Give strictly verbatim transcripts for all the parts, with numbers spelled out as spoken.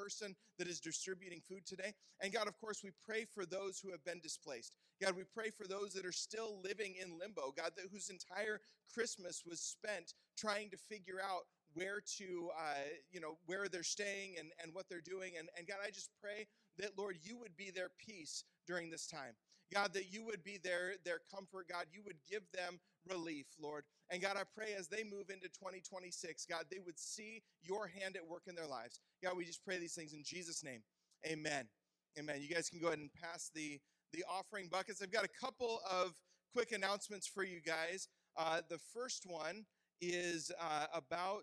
person that is distributing food today. And God, of course, we pray for those who have been displaced. God, we pray for those that are still living in limbo, God, that whose entire Christmas was spent trying to figure out where to, uh, you know, where they're staying and, and what they're doing. And, and God, I just pray that, Lord, you would be their peace during this time. God, that you would be their, their comfort. God, you would give them relief, Lord. And God, I pray as they move into twenty twenty-six, God, they would see your hand at work in their lives. God, we just pray these things in Jesus' name. Amen. Amen. You guys can go ahead and pass the, the offering buckets. I've got a couple of quick announcements for you guys. Uh, the first one is uh, about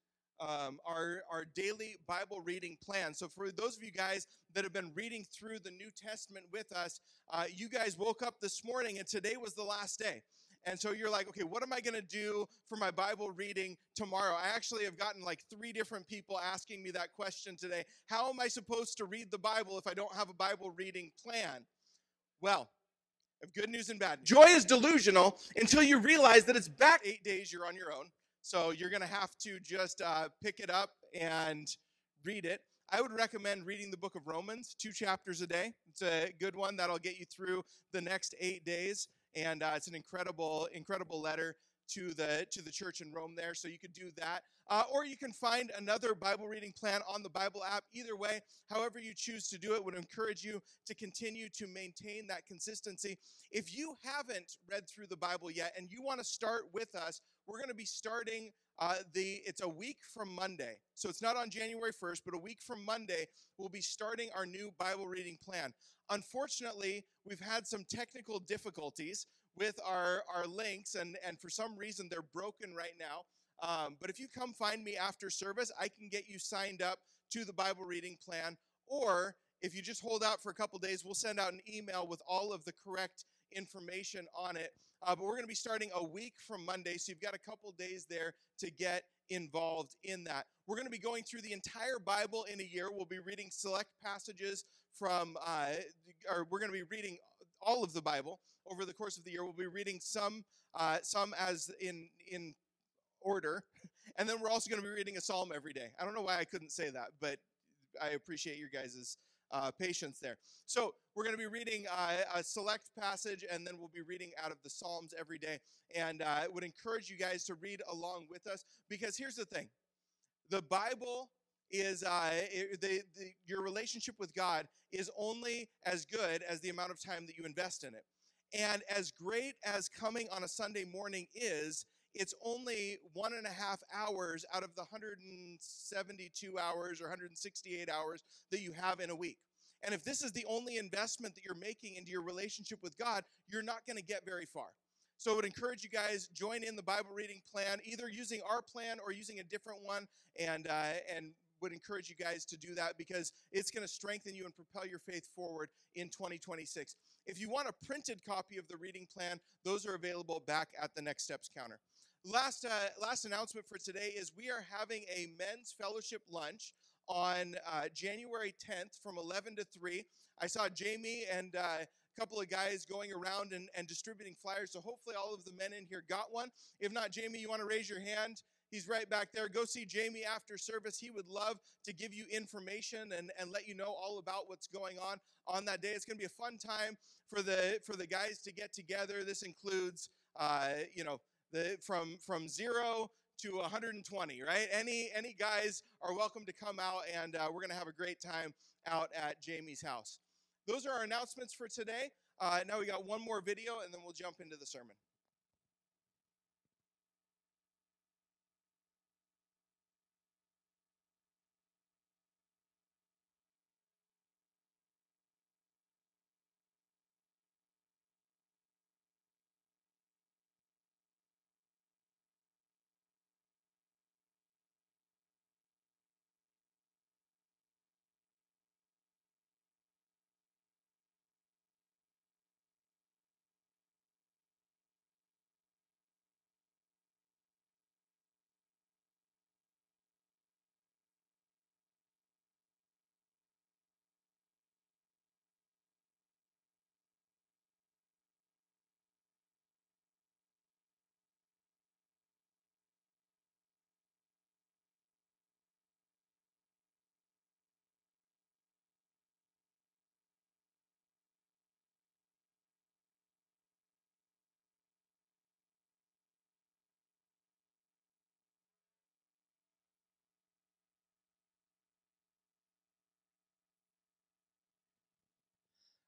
um, our, our daily Bible reading plan. So for those of you guys that have been reading through the New Testament with us, uh, you guys woke up this morning and today was the last day. And so you're like, okay, what am I going to do for my Bible reading tomorrow? I actually have gotten like three different people asking me that question today. How am I supposed to read the Bible if I don't have a Bible reading plan? Well, I have good news and bad news. Joy is delusional until you realize that it's back eight days you're on your own. So you're going to have to just uh, pick it up and read it. I would recommend reading the book of Romans, two chapters a day. It's a good one that'll get you through the next eight days. And uh, it's an incredible, incredible letter to the to the church in Rome there. So you could do that. Uh, or you can find another Bible reading plan on the Bible app. Either way, however you choose to do it, would encourage you to continue to maintain that consistency. If you haven't read through the Bible yet and you want to start with us, we're going to be starting uh, the, it's a week from Monday. So it's not on January first, but a week from Monday, we'll be starting our new Bible reading plan. Unfortunately, we've had some technical difficulties with our, our links, and, and for some reason, they're broken right now. Um, but if you come find me after service, I can get you signed up to the Bible reading plan. Or if you just hold out for a couple days, we'll send out an email with all of the correct information on it. Uh, but we're going to be starting a week from Monday, so you've got a couple days there to get involved in that. We're going to be going through the entire Bible in a year. We'll be reading select passages from, uh, or we're going to be reading all of the Bible over the course of the year. We'll be reading some, uh, some as in in order, and then we're also going to be reading a psalm every day. I don't know why I couldn't say that, but I appreciate your guys' uh, patience there. So we're going to be reading uh, a select passage, and then we'll be reading out of the Psalms every day. And uh, I would encourage you guys to read along with us, because here's the thing. The Bible is, uh, it, the, the, your relationship with God is only as good as the amount of time that you invest in it. And as great as coming on a Sunday morning is, it's only one and a half hours out of the one hundred seventy-two hours or one hundred sixty-eight hours that you have in a week. And if this is the only investment that you're making into your relationship with God, you're not going to get very far. So I would encourage you guys, join in the Bible reading plan, either using our plan or using a different one, and uh, and would encourage you guys to do that, because it's going to strengthen you and propel your faith forward in twenty twenty-six. If you want a printed copy of the reading plan, those are available back at the Next Steps counter. Last uh, last announcement for today is we are having a men's fellowship lunch on uh, January tenth from eleven to three. I saw Jamie and uh, a couple of guys going around and, and distributing flyers, so hopefully all of the men in here got one. If not, Jamie, you want to raise your hand? He's right back there. Go see Jamie after service. He would love to give you information and, and let you know all about what's going on on that day. It's going to be a fun time for the for the guys to get together. This includes, uh, you know, the from from zero to one hundred twenty, right? Any any guys are welcome to come out, and uh, we're going to have a great time out at Jamie's house. Those are our announcements for today. Uh, now we got one more video, and then we'll jump into the sermon.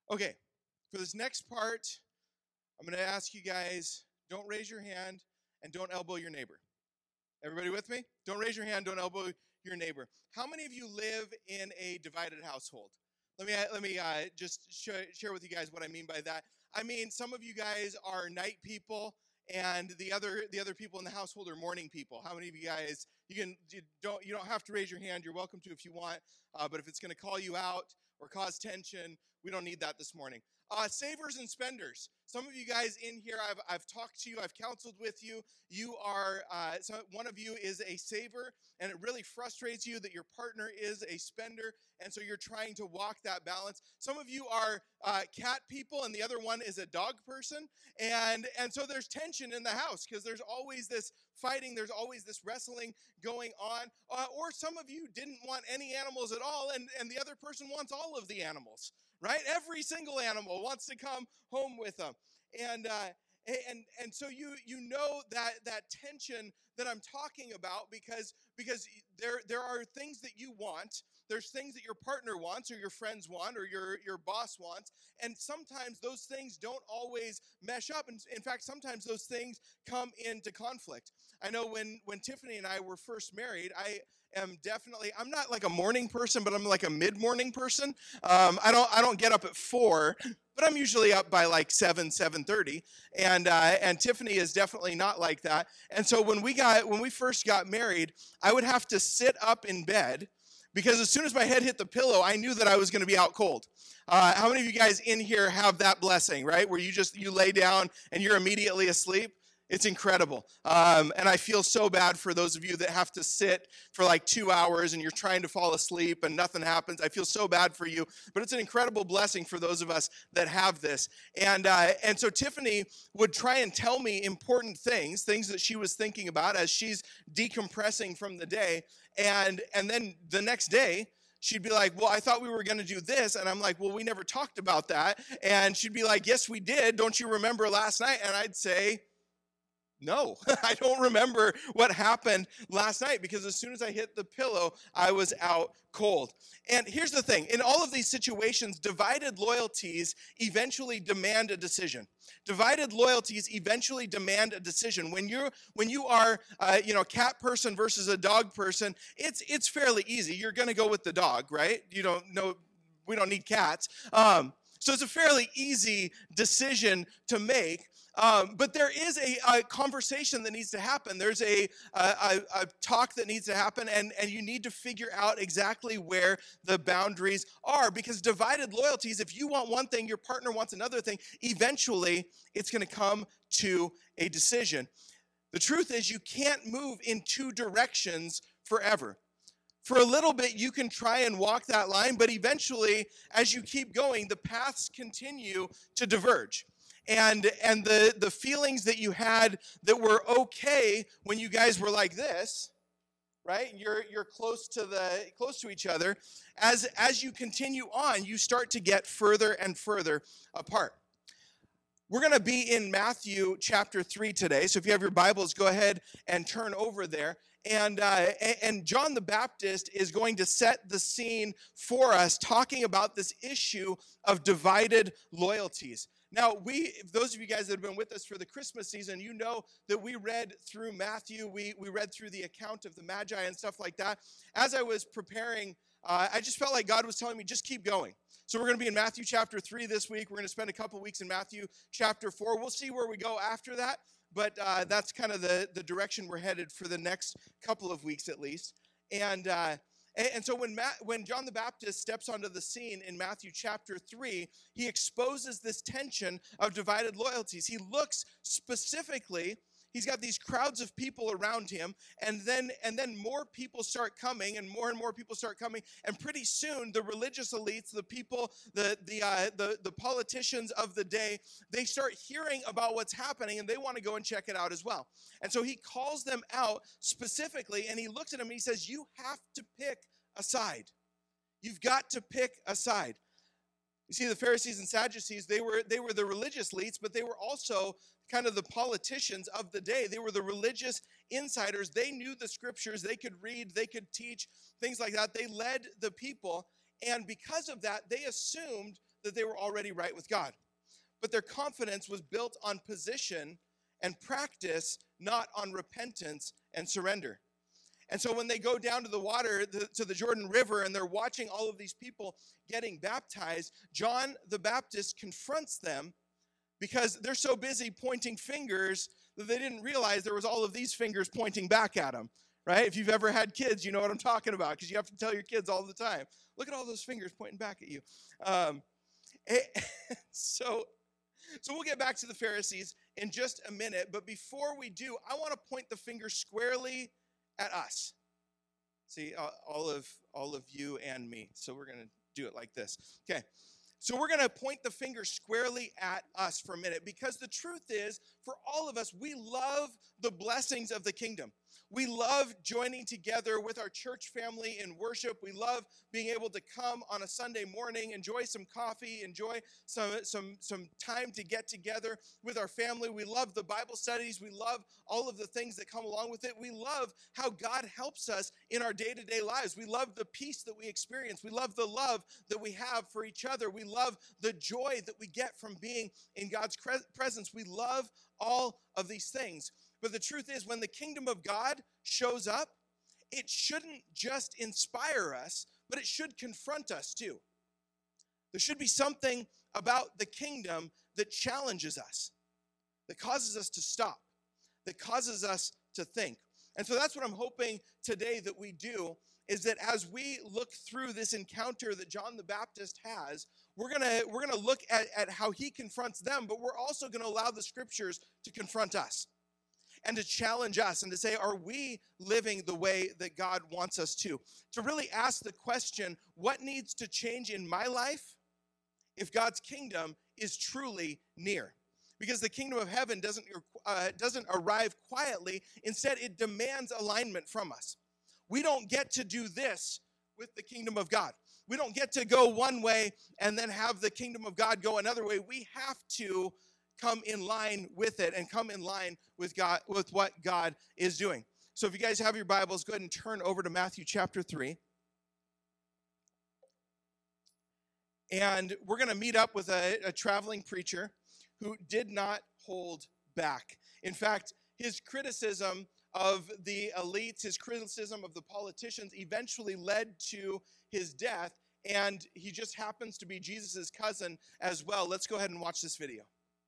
Okay, for this next part, I'm going to ask you guys, don't raise your hand and don't elbow your neighbor. Everybody with me? Don't raise your hand, don't elbow your neighbor. How many of you live in a divided household? Let me let me uh, just sh- share with you guys what I mean by that. I mean, some of you guys are night people, and the other the other people in the household are morning people. How many of you guys? You can you don't you don't have to raise your hand. You're welcome to if you want, uh, but if it's going to call you out or cause tension, we don't need that this morning. Uh, savers and spenders. Some of you guys in here, I've I've talked to you, I've counseled with you. You are uh, so one of you is a saver, and it really frustrates you that your partner is a spender, and so you're trying to walk that balance. Some of you are uh, cat people, and the other one is a dog person, and and so there's tension in the house because there's always this fighting, there's always this wrestling going on. Uh, or some of you didn't want any animals at all, and and the other person wants all of the animals. Right? Every single animal wants to come home with them. And uh, and and so you you know that that tension that I'm talking about because because there there are things that you want. There's things that your partner wants or your friends want or your your boss wants, and sometimes those things don't always mesh up. And in fact, sometimes those things come into conflict. I know when when Tiffany and I were first married, I am definitely I'm not like a morning person, but I'm like a mid-morning person. Um, I don't I don't get up at four, but I'm usually up by like seven, seven thirty. And uh, and Tiffany is definitely not like that. And so when we got when we first got married, I would have to sit up in bed because as soon as my head hit the pillow, I knew that I was going to be out cold. Uh, how many of you guys in here have that blessing, right? Where you just you lay down and you're immediately asleep? It's incredible. Um, and I feel so bad for those of you that have to sit for like two hours and you're trying to fall asleep and nothing happens. I feel so bad for you, but it's an incredible blessing for those of us that have this. And uh, and so Tiffany would try and tell me important things, things that she was thinking about as she's decompressing from the day. And, and then the next day, she'd be like, well, I thought we were going to do this. And I'm like, well, we never talked about that. And she'd be like, yes, we did. Don't you remember last night? And I'd say, no, I don't remember what happened last night because as soon as I hit the pillow, I was out cold. And here's the thing. In all of these situations, divided loyalties eventually demand a decision. Divided loyalties eventually demand a decision. When you're when you are uh, you know, cat person versus a dog person, it's it's fairly easy. You're going to go with the dog, right? You don't know we don't need cats. Um, so it's a fairly easy decision to make. Um, but there is a, a conversation that needs to happen. There's a, a, a talk that needs to happen, and, and you need to figure out exactly where the boundaries are. Because divided loyalties, if you want one thing, your partner wants another thing, eventually it's going to come to a decision. The truth is you can't move in two directions forever. For a little bit, you can try and walk that line, but eventually, as you keep going, the paths continue to diverge. And, and the, the feelings that you had that were okay when you guys were like this, right? You're, you're close to the close to each other. As, as you continue on, you start to get further and further apart. We're going to be in Matthew chapter three today. So if you have your Bibles, go ahead and turn over there. And, uh, and John the Baptist is going to set the scene for us, talking about this issue of divided loyalties. Now, we, those of you guys that have been with us for the Christmas season, you know that we read through Matthew. We, we read through the account of the Magi and stuff like that. As I was preparing, uh, I just felt like God was telling me, just keep going. So we're going to be in Matthew chapter three this week. We're going to spend a couple weeks in Matthew chapter four. We'll see where we go after that, but uh, that's kind of the, the direction we're headed for the next couple of weeks at least. And uh, and, and so when Matt, when John the Baptist steps onto the scene in Matthew chapter three, he exposes this tension of divided loyalties. He looks specifically. He's got these crowds of people around him, and then and then more people start coming, and more and more people start coming, and pretty soon the religious elites, the people, the the uh, the the politicians of the day, they start hearing about what's happening, and they want to go and check it out as well. And so he calls them out specifically, and he looks at them and he says, "You have to pick a side. You've got to pick a side." You see, the Pharisees and Sadducees, they were they were the religious elites, but they were also kind of the politicians of the day. They were the religious insiders. They knew the scriptures. They could read. They could teach, things like that. They led the people. And because of that, they assumed that they were already right with God. But their confidence was built on position and practice, not on repentance and surrender. And so when they go down to the water, the, to the Jordan River, and they're watching all of these people getting baptized, John the Baptist confronts them because they're so busy pointing fingers that they didn't realize there was all of these fingers pointing back at them, right? If you've ever had kids, you know what I'm talking about, because you have to tell your kids all the time, look at all those fingers pointing back at you. Um, so, so we'll get back to the Pharisees in just a minute, but before we do, I want to point the finger squarely at us. See, uh, all of all of you and me. So we're going to do it like this. Okay. So we're going to point the finger squarely at us for a minute, because the truth is, for all of us, we love the blessings of the kingdom. We love joining together with our church family in worship. We love being able to come on a Sunday morning, enjoy some coffee, enjoy some, some, some time to get together with our family. We love the Bible studies. We love all of the things that come along with it. We love how God helps us in our day-to-day lives. We love the peace that we experience. We love the love that we have for each other. We love the joy that we get from being in God's presence. We love all of these things. But the truth is, when the kingdom of God shows up, it shouldn't just inspire us, but it should confront us too. There should be something about the kingdom that challenges us, that causes us to stop, that causes us to think. And so that's what I'm hoping today that we do, is that as we look through this encounter that John the Baptist has, we're gonna, we're gonna look at, at how he confronts them, but we're also gonna allow the scriptures to confront us and to challenge us and to say, are we living the way that God wants us to? To really ask the question, what needs to change in my life if God's kingdom is truly near? Because the kingdom of heaven doesn't, uh, doesn't arrive quietly. Instead, it demands alignment from us. We don't get to do this with the kingdom of God. We don't get to go one way and then have the kingdom of God go another way. We have to come in line with it and come in line with God, with what God is doing. So if you guys have your Bibles, go ahead and turn over to Matthew chapter three. And we're going to meet up with a, a traveling preacher who did not hold back. In fact, his criticism of the elites, his criticism of the politicians eventually led to his death, and he just happens to be Jesus' cousin as well. Let's go ahead and watch this video.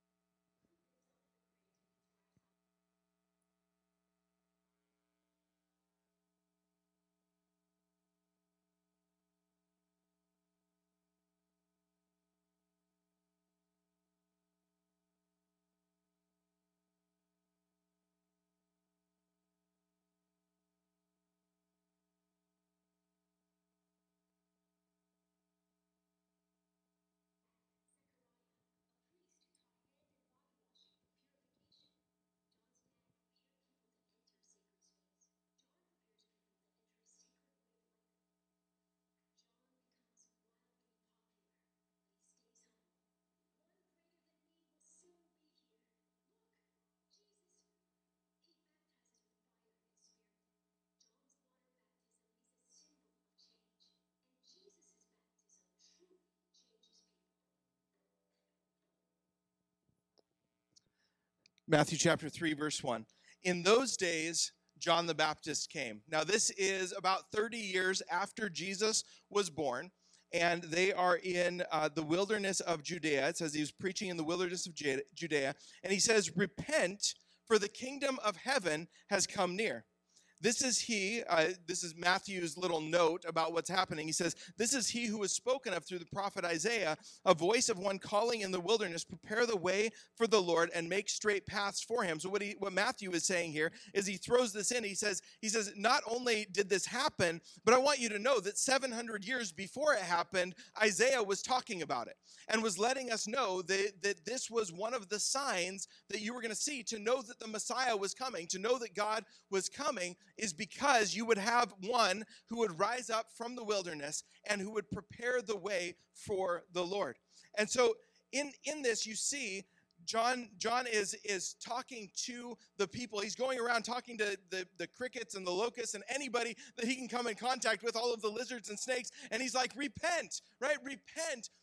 Matthew chapter three, verse one. In those days, John the Baptist came. Now, this is about thirty years after Jesus was born, and they are in uh, the wilderness of Judea. It says he was preaching in the wilderness of Judea, and he says, repent, for the kingdom of heaven has come near. This is he, uh, this is Matthew's little note about what's happening. He says, this is he who was spoken of through the prophet Isaiah, a voice of one calling in the wilderness, prepare the way for the Lord and make straight paths for him. So what he, what Matthew is saying here is he throws this in. He says, he says, not only did this happen, but I want you to know that seven hundred years before it happened, Isaiah was talking about it and was letting us know that, that this was one of the signs that you were going to see, to know that the Messiah was coming, to know that God was coming, is because you would have one who would rise up from the wilderness and who would prepare the way for the Lord. And so in, in this, you see John, John is, is talking to the people. He's going around talking to the, the crickets and the locusts and anybody that he can come in contact with, all of the lizards and snakes. And he's like, repent, right? Repent,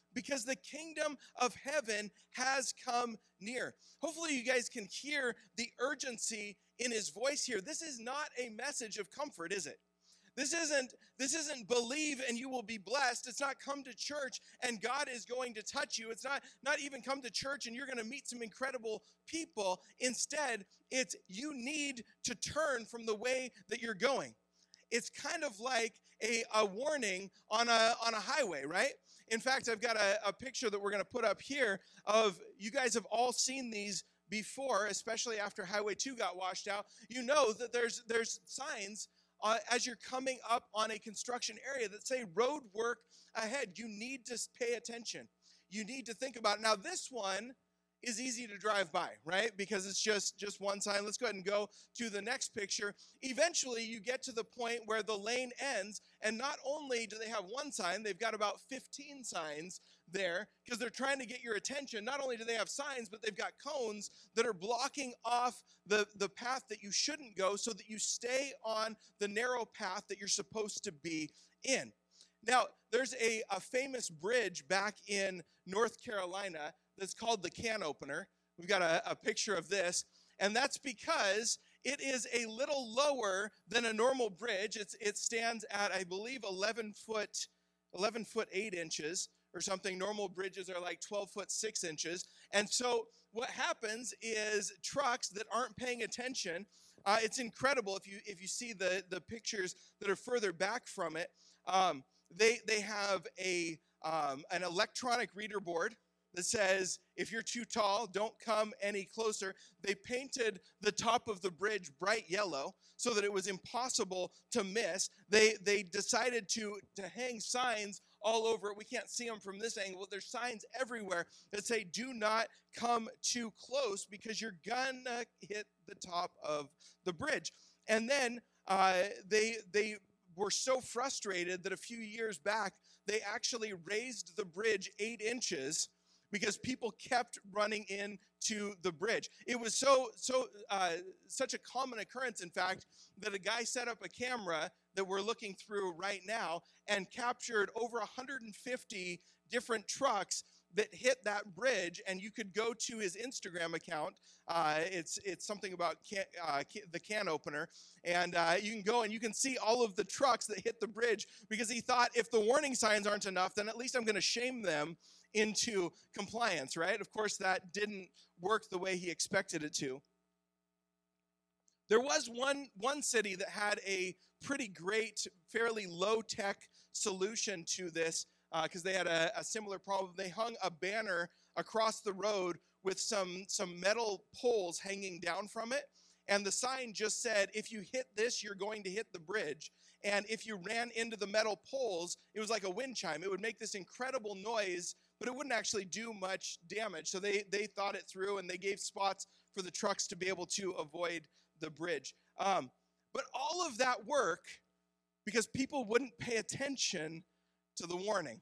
because the kingdom of heaven has come near. Hopefully you guys can hear the urgency in his voice here. This is not a message of comfort, is it? This isn't, this isn't believe and you will be blessed. It's not come to church and God is going to touch you. It's not, not even come to church and you're going to meet some incredible people. Instead, it's you need to turn from the way that you're going. It's kind of like a, a warning on a, on a highway, right? In fact, I've got a, a picture that we're going to put up here of, you guys have all seen these before, especially after Highway two got washed out. You know that there's there's signs Uh, as you're coming up on a construction area that say road work ahead. You need to pay attention. You need to think about it. Now, this one is easy to drive by, right? Because it's just, just one sign. Let's go ahead and go to the next picture. Eventually, you get to the point where the lane ends, and not only do they have one sign, they've got about fifteen signs there because they're trying to get your attention. Not only do they have signs, but they've got cones that are blocking off the, the path that you shouldn't go so that you stay on the narrow path that you're supposed to be in. Now, there's a, a famous bridge back in North Carolina that's called the Can Opener. We've got a, a picture of this, and that's because it is a little lower than a normal bridge. It's, it stands at, I believe, eleven foot, eleven foot eight inches or something. Normal bridges are like twelve foot six inches. And so what happens is trucks that aren't paying attention, uh, it's incredible if you if you see the, the pictures that are further back from it. Um, they they have a um, an electronic reader board that says, if you're too tall, don't come any closer. They painted the top of the bridge bright yellow so that it was impossible to miss. They they decided to, to hang signs all over it. We can't see them from this angle. There's signs everywhere that say, do not come too close because you're gonna hit the top of the bridge. And then uh, they they were so frustrated that a few years back, they actually raised the bridge eight inches because people kept running into the bridge. It was so, so, uh, such a common occurrence, in fact, that a guy set up a camera that we're looking through right now and captured over one hundred fifty different trucks that hit that bridge, and you could go to his Instagram account. Uh, it's it's something about can, uh, the Can Opener, and uh, you can go and you can see all of the trucks that hit the bridge because he thought if the warning signs aren't enough, then at least I'm going to shame them into compliance, right? Of course, that didn't work the way he expected it to. There was one, one city that had a pretty great, fairly low-tech solution to this because uh, they had a, a similar problem. They hung a banner across the road with some, some metal poles hanging down from it, and the sign just said, if you hit this, you're going to hit the bridge. And if you ran into the metal poles, it was like a wind chime. It would make this incredible noise, but it wouldn't actually do much damage. So they, they thought it through, and they gave spots for the trucks to be able to avoid the bridge. Um, but all of that work because people wouldn't pay attention to the warning.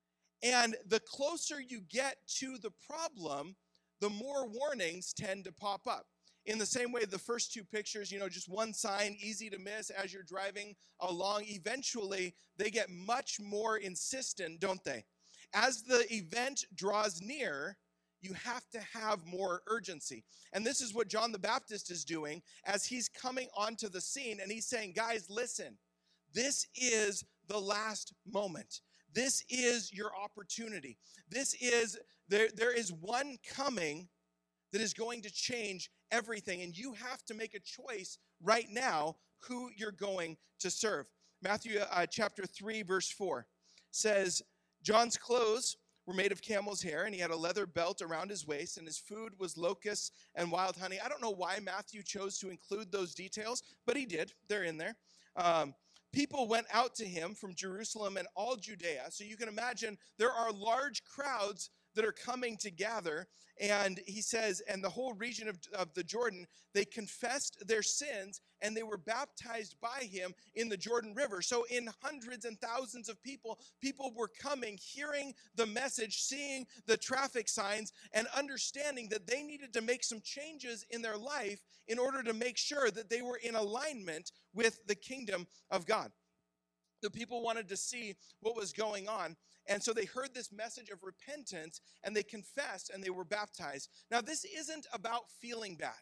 And the closer you get to the problem, the more warnings tend to pop up. In the same way, the first two pictures, you know, just one sign, easy to miss as you're driving along. Eventually, they get much more insistent, don't they? As the event draws near, you have to have more urgency. And this is what John the Baptist is doing as he's coming onto the scene, and he's saying, guys, listen, this is the last moment. This is your opportunity. This is, there, there is one coming that is going to change everything, and you have to make a choice right now who you're going to serve. Matthew uh, chapter three, verse four says, John's clothes were made of camel's hair, and he had a leather belt around his waist, and his food was locusts and wild honey. I don't know why Matthew chose to include those details, but he did. They're in there. Um, people went out to him from Jerusalem and all Judea. So you can imagine there are large crowds that are coming to gather. And he says, and the whole region of, of the Jordan, they confessed their sins and they were baptized by him in the Jordan River. So in hundreds and thousands of people, people were coming, hearing the message, seeing the traffic signs, and understanding that they needed to make some changes in their life in order to make sure that they were in alignment with the kingdom of God. The people wanted to see what was going on. And so they heard this message of repentance, and they confessed, and they were baptized. Now, this isn't about feeling bad.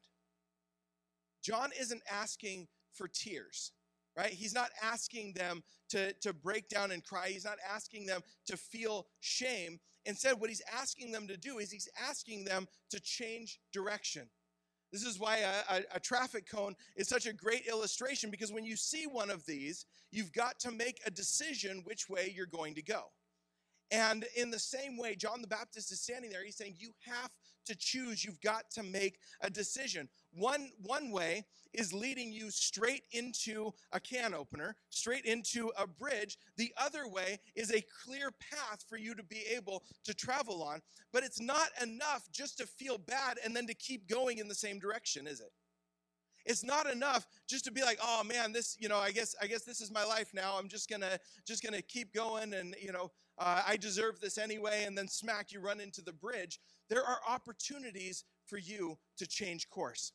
John isn't asking for tears, right? He's not asking them to, to break down and cry. He's not asking them to feel shame. Instead, what he's asking them to do is he's asking them to change direction. This is why a, a, a traffic cone is such a great illustration, because when you see one of these, you've got to make a decision which way you're going to go. And in the same way, John the Baptist is standing there. He's saying, you have to choose. You've got to make a decision. One, one way is leading you straight into a can opener, straight into a bridge. The other way is a clear path for you to be able to travel on. But it's not enough just to feel bad and then to keep going in the same direction, is it? It's not enough just to be like, oh man, this, you know, I guess, I guess this is my life now. I'm just gonna, just gonna keep going, and you know, uh, I deserve this anyway. And then smack, you run into the bridge. There are opportunities for you to change course,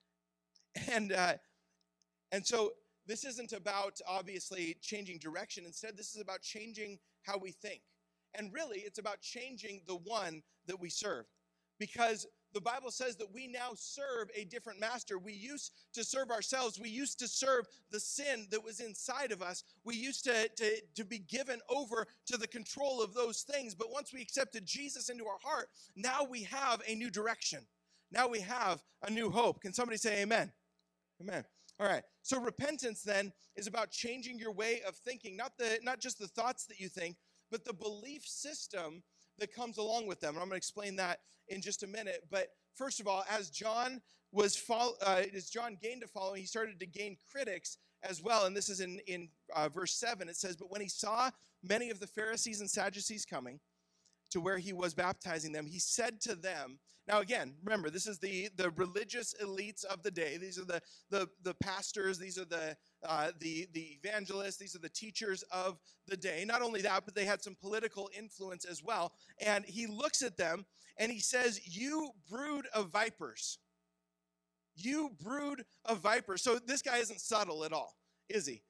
and uh, and so this isn't about obviously changing direction. Instead, this is about changing how we think, and really, it's about changing the one that we serve, because the Bible says that we now serve a different master. We used to serve ourselves. We used to serve the sin that was inside of us. We used to, to, to be given over to the control of those things. But once we accepted Jesus into our heart, now we have a new direction. Now we have a new hope. Can somebody say amen? Amen. All right. So repentance then is about changing your way of thinking, not the not just the thoughts that you think, but the belief system that comes along with them. And I'm going to explain that in just a minute. But first of all, as John was follow, uh, as John gained a following, he started to gain critics as well. And this is in, in uh, verse seven. It says, but when he saw many of the Pharisees and Sadducees coming to where he was baptizing them, he said to them, now again, remember, this is the, the religious elites of the day. These are the, the, the pastors. These are the, uh, the, the evangelists. These are the teachers of the day. Not only that, but they had some political influence as well. And he looks at them and he says, you brood of vipers. You brood of vipers. So this guy isn't subtle at all, is he?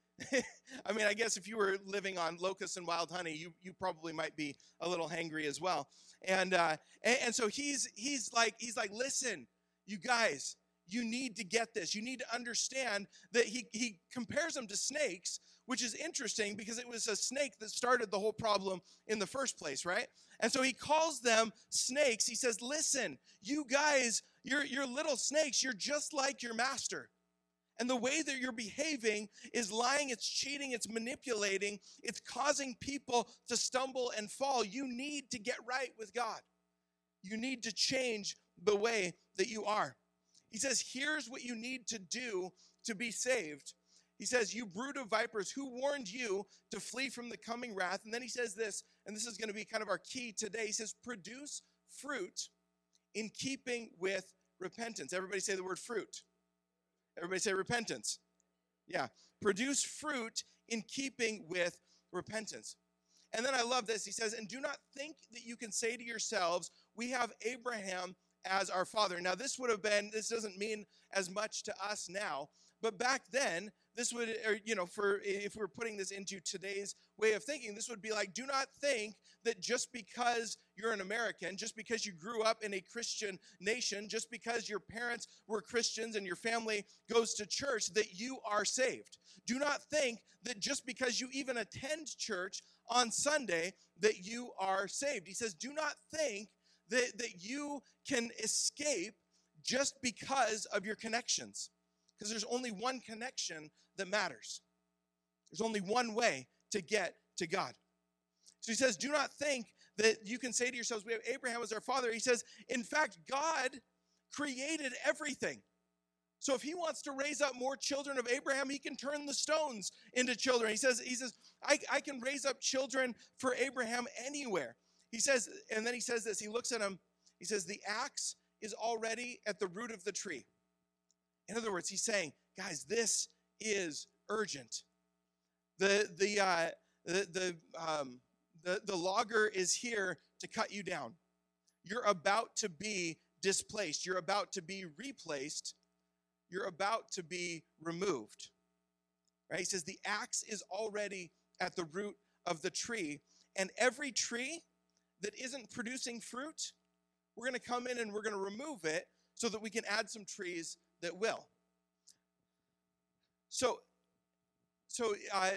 I mean, I guess if you were living on locusts and wild honey, you, you probably might be a little hangry as well. And, uh, and and so he's he's like he's like, listen, you guys, you need to get this. You need to understand that he he compares them to snakes, which is interesting because it was a snake that started the whole problem in the first place, right? And so he calls them snakes. He says, listen, you guys, you're you're little snakes. You're just like your master. And the way that you're behaving is lying, it's cheating, it's manipulating, it's causing people to stumble and fall. You need to get right with God. You need to change the way that you are. He says, here's what you need to do to be saved. He says, you brood of vipers, who warned you to flee from the coming wrath? And then he says this, and this is going to be kind of our key today. He says, produce fruit in keeping with repentance. Everybody say the word fruit. Everybody say repentance. Yeah. Produce fruit in keeping with repentance. And then I love this. He says, and do not think that you can say to yourselves, we have Abraham as our father. Now, this would have been, this doesn't mean as much to us now, but back then, this would, or, you know, for if we're putting this into today's way of thinking, this would be like, do not think that just because you're an American, just because you grew up in a Christian nation, just because your parents were Christians and your family goes to church, that you are saved. Do not think that just because you even attend church on Sunday, that you are saved. He says, do not think that, that you can escape just because of your connections. Because there's only one connection that matters. There's only one way to get to God. So he says, do not think that you can say to yourselves, we have Abraham as our father. He says, in fact, God created everything. So if he wants to raise up more children of Abraham, he can turn the stones into children. He says, he says, I, I can raise up children for Abraham anywhere. He says, and then he says this, he looks at him, he says, the axe is already at the root of the tree. In other words, he's saying, guys, this is urgent. The the uh, the the, um, the the logger is here to cut you down. You're about to be displaced. You're about to be replaced. You're about to be removed. Right? He says the axe is already at the root of the tree. And every tree that isn't producing fruit, we're going to come in and we're going to remove it so that we can add some trees that will. So, so uh,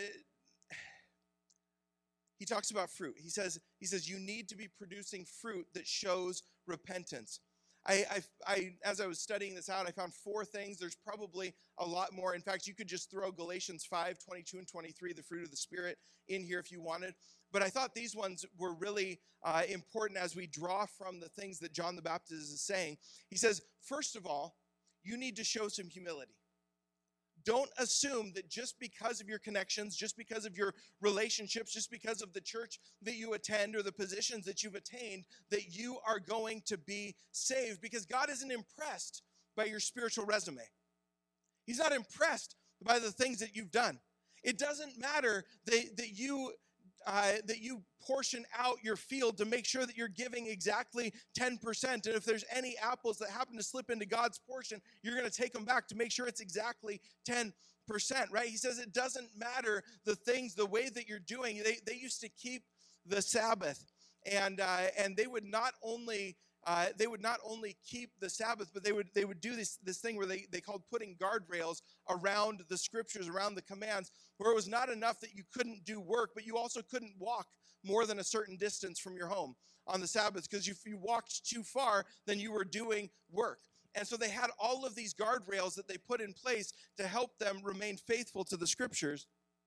he talks about fruit. He says, he says, you need to be producing fruit that shows repentance. I, I, I, as I was studying this out, I found four things. There's probably a lot more. In fact, you could just throw Galatians five, twenty-two and twenty-three, the fruit of the Spirit, in here if you wanted. But I thought these ones were really uh, important as we draw from the things that John the Baptist is saying. He says, first of all, you need to show some humility. Don't assume that just because of your connections, just because of your relationships, just because of the church that you attend or the positions that you've attained, that you are going to be saved, because God isn't impressed by your spiritual resume. He's not impressed by the things that you've done. It doesn't matter that, that you uh, that you portion out your field to make sure that you're giving exactly ten percent. And if there's any apples that happen to slip into God's portion, you're going to take them back to make sure it's exactly ten percent, right? He says it doesn't matter the things, the way that you're doing. They, they used to keep the Sabbath, and uh, and they would not only Uh, they would not only keep the Sabbath, but they would they would do this this thing where they, they called putting guardrails around the scriptures, around the commands, where it was not enough that you couldn't do work, but you also couldn't walk more than a certain distance from your home on the Sabbath, because if you walked too far, then you were doing work. And so they had all of these guardrails that they put in place to help them remain faithful to the scriptures.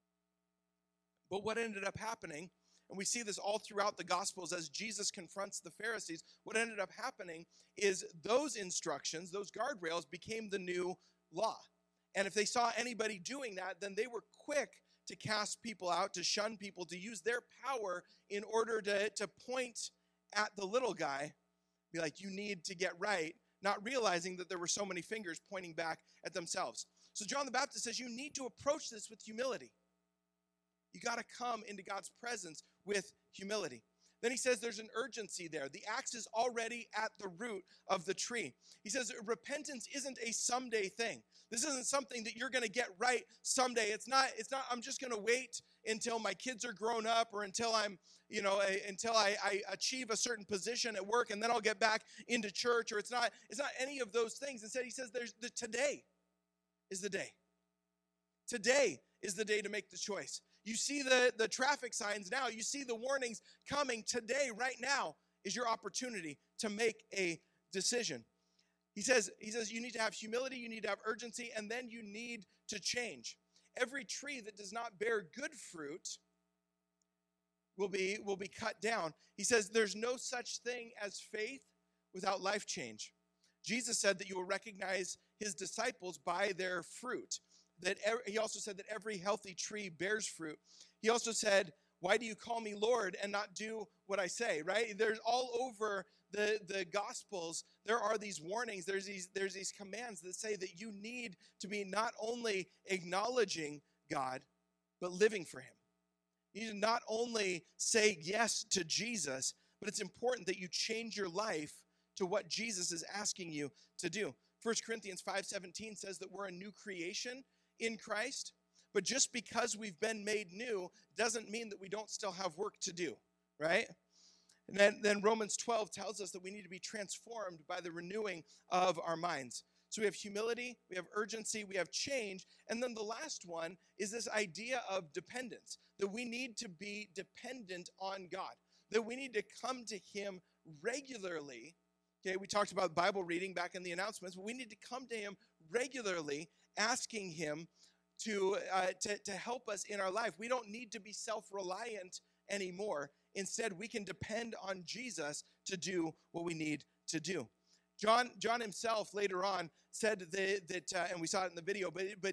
But what ended up happening, and we see this all throughout the Gospels as Jesus confronts the Pharisees, what ended up happening is those instructions, those guardrails, became the new law. And if they saw anybody doing that, then they were quick to cast people out, to shun people, to use their power in order to, to point at the little guy, be like, you need to get right, not realizing that there were so many fingers pointing back at themselves. So John the Baptist says you need to approach this with humility. You got to come into God's presence with humility. Then he says there's an urgency there. The axe is already at the root of the tree. He says repentance isn't a someday thing. This isn't something that you're going to get right someday. It's not, it's not, I'm just going to wait until my kids are grown up, or until I'm, you know, a, until I, I achieve a certain position at work, and then I'll get back into church. Or it's not, it's not any of those things. Instead, he says there's the today is the day. Today is the day to make the choice. You see the, the traffic signs now. You see the warnings coming. Today, right now, is your opportunity to make a decision. He says, he says you need to have humility, you need to have urgency, and then you need to change. Every tree that does not bear good fruit will be, will be cut down. He says there's no such thing as faith without life change. Jesus said that you will recognize his disciples by their fruit. That every, he also said that every healthy tree bears fruit. He also said, why do you call me Lord and not do what I say, right? There's all over the, the Gospels, there are these warnings, there's these, there's these commands that say that you need to be not only acknowledging God, but living for him. You need to not only say yes to Jesus, but it's important that you change your life to what Jesus is asking you to do. First Corinthians five seventeen says that we're a new creation in Christ, but just because we've been made new doesn't mean that we don't still have work to do, right? And then, then Romans twelve tells us that we need to be transformed by the renewing of our minds. So we have humility, we have urgency, we have change, and then the last one is this idea of dependence, that we need to be dependent on God, that we need to come to him regularly. Okay, we talked about Bible reading back in the announcements, but we need to come to him regularly, asking him to, uh, to, to help us in our life. We don't need to be self-reliant anymore. Instead, we can depend on Jesus to do what we need to do. John, John himself later on said that, that uh, and we saw it in the video, but, but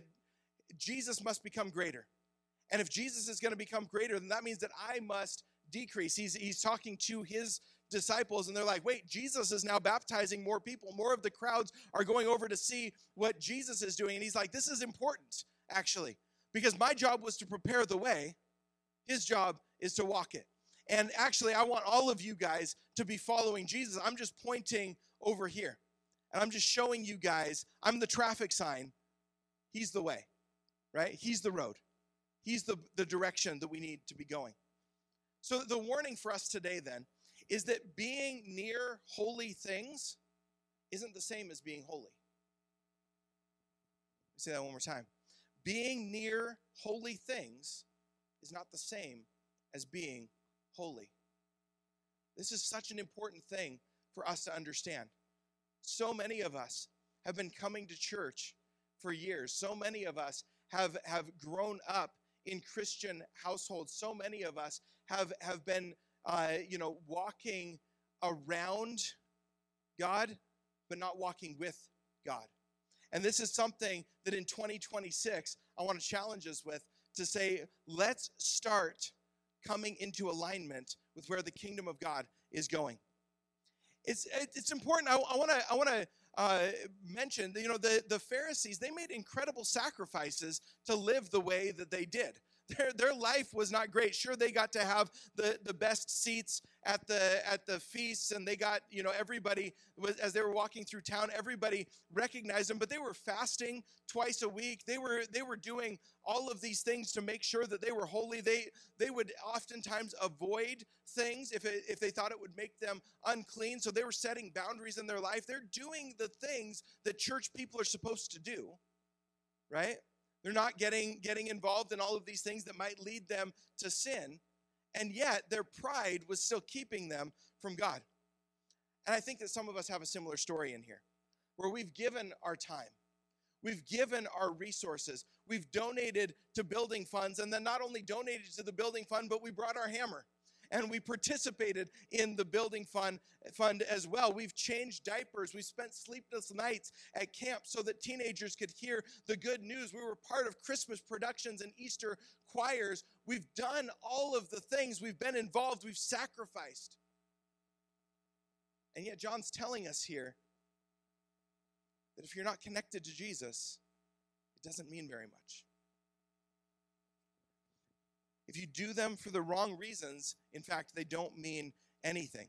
Jesus must become greater. And if Jesus is going to become greater, then that means that I must decrease. He's, he's talking to his disciples, and they're like, wait, Jesus is now baptizing more people. More of the crowds are going over to see what Jesus is doing. And he's like, this is important, actually, because my job was to prepare the way. His job is to walk it. And actually, I want all of you guys to be following Jesus. I'm just pointing over here, and I'm just showing you guys, I'm the traffic sign. He's the way, right? He's the road. He's the, the direction that we need to be going. So the warning for us today then is that being near holy things isn't the same as being holy. Let me say that one more time. Being near holy things is not the same as being holy. This is such an important thing for us to understand. So many of us have been coming to church for years. So many of us have, have grown up in Christian households. So many of us have, have been, uh, you know, walking around God, but not walking with God. And this is something that in twenty twenty-six, I want to challenge us with, to say, let's start coming into alignment with where the kingdom of God is going. It's it's important. I want to I want to uh, mention that, you know, the the Pharisees, they made incredible sacrifices to live the way that they did. Their, their life was not great. Sure, they got to have the, the best seats at the at the feasts, and they got, you know, everybody, was, as they were walking through town, everybody recognized them, but they were fasting twice a week. They were they were doing all of these things to make sure that they were holy. They they would oftentimes avoid things if it, if they thought it would make them unclean. So they were setting boundaries in their life. They're doing the things that church people are supposed to do, right? They're not getting, getting involved in all of these things that might lead them to sin. And yet their pride was still keeping them from God. And I think that some of us have a similar story in here, where we've given our time. We've given our resources. We've donated to building funds, and then not only donated to the building fund, but we brought our hammer. And we participated in the building fund, fund as well. We've changed diapers. We spent sleepless nights at camp so that teenagers could hear the good news. We were part of Christmas productions and Easter choirs. We've done all of the things. We've been involved. We've sacrificed. And yet John's telling us here that if you're not connected to Jesus, it doesn't mean very much. If you do them for the wrong reasons, in fact, they don't mean anything.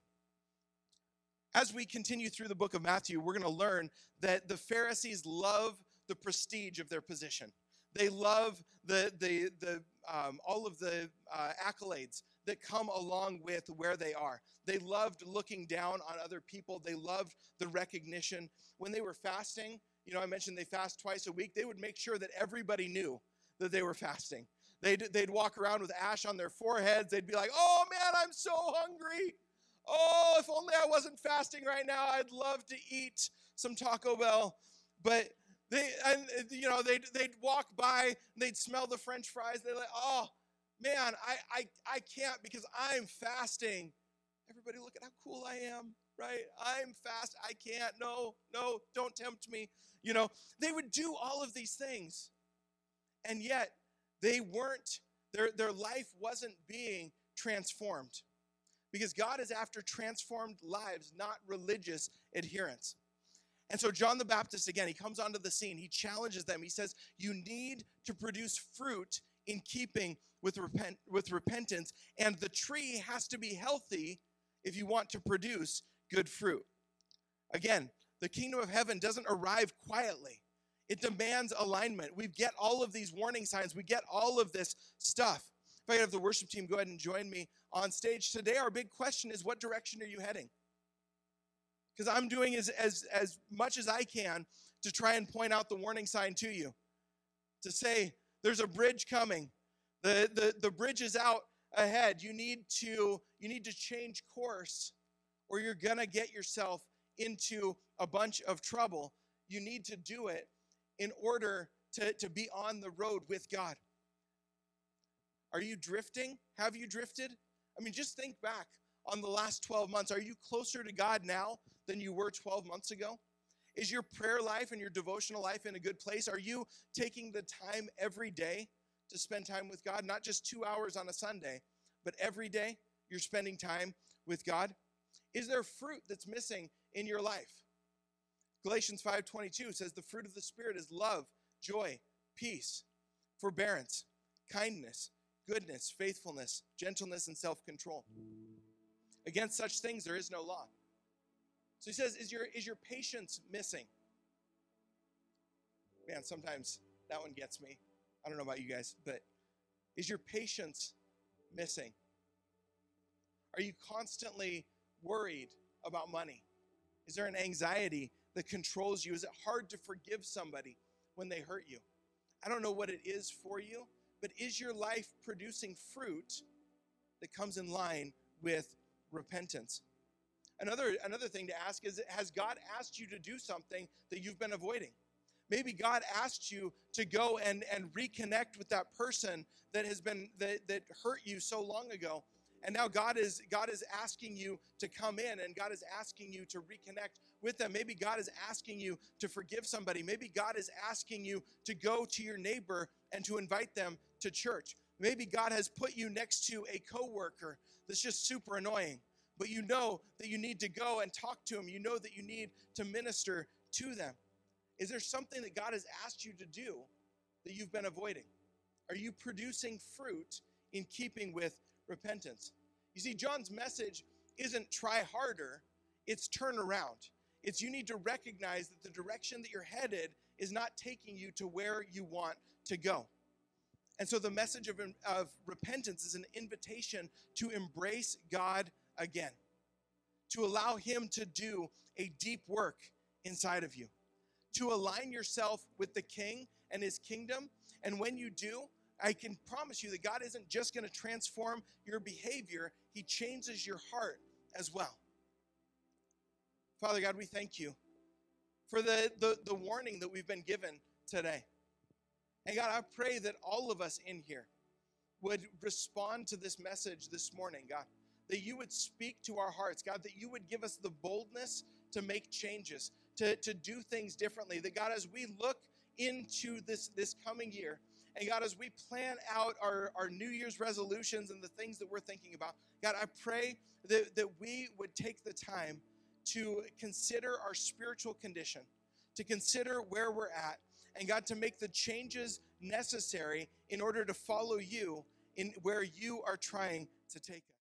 As we continue through the book of Matthew, we're going to learn that the Pharisees love the prestige of their position. They love the the the um, all of the uh, accolades that come along with where they are. They loved looking down on other people. They loved the recognition. When they were fasting, you know, I mentioned they fast twice a week. They would make sure that everybody knew that they were fasting. They'd, they'd walk around with ash on their foreheads. They'd be like, oh man, I'm so hungry. Oh, if only I wasn't fasting right now, I'd love to eat some Taco Bell. But they, and you know, they'd, they'd walk by, they'd smell the French fries. They're like, oh man, I, I, I can't because I'm fasting. Everybody look at how cool I am, right? I'm fast. I can't. No, no, don't tempt me. You know, they would do all of these things. And yet, they weren't, their, their life wasn't being transformed. Because God is after transformed lives, not religious adherence. And so John the Baptist, again, he comes onto the scene. He challenges them. He says, you need to produce fruit in keeping with, repent, with repentance. And the tree has to be healthy if you want to produce good fruit. Again, the kingdom of heaven doesn't arrive quietly. It demands alignment. We get all of these warning signs. We get all of this stuff. If I could have the worship team go ahead and join me on stage. Today, our big question is, what direction are you heading? Because I'm doing as, as, as much as I can to try and point out the warning sign to you. To say, there's a bridge coming. The, the, the bridge is out ahead. You need to, you need to change course, or you're going to get yourself into a bunch of trouble. You need to do it in order to, to be on the road with God. Are you drifting? Have you drifted? I mean, just think back on the last twelve months. Are you closer to God now than you were twelve months ago? Is your prayer life and your devotional life in a good place? Are you taking the time every day to spend time with God? Not just two hours on a Sunday, but every day you're spending time with God? Is there fruit that's missing in your life? Galatians five twenty-two says the fruit of the Spirit is love, joy, peace, forbearance, kindness, goodness, faithfulness, gentleness, and self-control. Against such things there is no law. So he says, is your, is your patience missing? Man, sometimes that one gets me. I don't know about you guys, but is your patience missing? Are you constantly worried about money? Is there an anxiety that controls you? Is it hard to forgive somebody when they hurt you? I don't know what it is for you, but is your life producing fruit that comes in line with repentance? Another, another thing to ask is, has God asked you to do something that you've been avoiding? Maybe God asked you to go and, and reconnect with that person that has been that, that hurt you so long ago. And now God is God is asking you to come in, and God is asking you to reconnect with them. Maybe God is asking you to forgive somebody. Maybe God is asking you to go to your neighbor and to invite them to church. Maybe God has put you next to a coworker that's just super annoying, but you know that you need to go and talk to them. You know that you need to minister to them. Is there something that God has asked you to do that you've been avoiding? Are you producing fruit in keeping with repentance? You see, John's message isn't try harder, it's turn around. It's you need to recognize that the direction that you're headed is not taking you to where you want to go. And so the message of, of repentance is an invitation to embrace God again, to allow him to do a deep work inside of you, to align yourself with the King and his kingdom. And when you do, I can promise you that God isn't just going to transform your behavior, he changes your heart as well. Father God, we thank you for the, the, the warning that we've been given today. And God, I pray that all of us in here would respond to this message this morning, God, that you would speak to our hearts, God, that you would give us the boldness to make changes, to, to do things differently. That God, as we look into this, this coming year, and God, as we plan out our, our New Year's resolutions and the things that we're thinking about, God, I pray that, that we would take the time to consider our spiritual condition, to consider where we're at, and God, to make the changes necessary in order to follow you in where you are trying to take us.